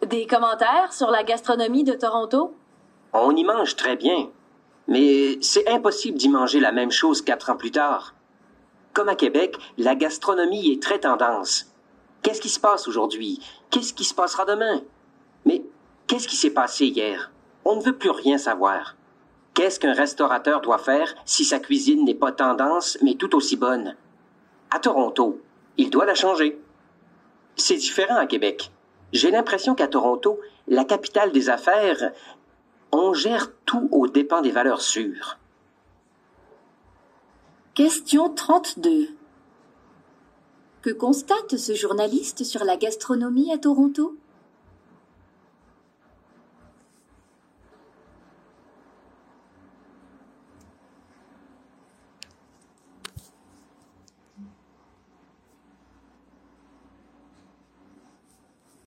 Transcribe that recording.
Des commentaires sur la gastronomie de Toronto? On y mange très bien, mais c'est impossible d'y manger la même chose 4 ans plus tard. Comme à Québec, la gastronomie est très tendance. Qu'est-ce qui se passe aujourd'hui? Qu'est-ce qui se passera demain? Mais qu'est-ce qui s'est passé hier? On ne veut plus rien savoir. Qu'est-ce qu'un restaurateur doit faire si sa cuisine n'est pas tendance, mais tout aussi bonne? À Toronto, il doit la changer. C'est différent à Québec. J'ai l'impression qu'à Toronto, la capitale des affaires, on gère tout aux dépens des valeurs sûres. Question 32. Que constate ce journaliste sur la gastronomie à Toronto?